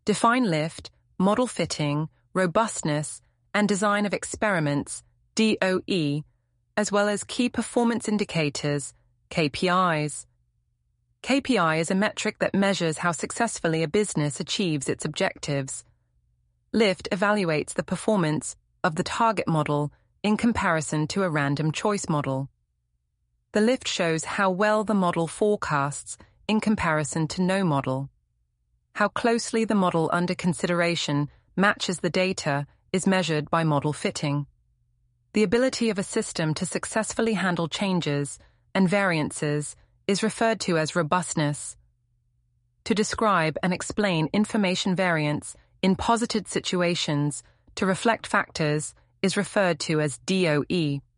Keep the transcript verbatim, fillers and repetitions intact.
Define lift, model fitting, robustness, and design of experiments, D O E, as well as key performance indicators, K P Is. K P I is a metric that measures how successfully a business achieves its objectives. Lift evaluates the performance of the target model in comparison to a random choice model. The lift shows how well the model forecasts in comparison to no model. How closely the model under consideration matches the data is measured by model fitting. The ability of a system to successfully handle changes and variances is referred to as robustness. To describe and explain information variance in posited situations to reflect factors is referred to as D O E.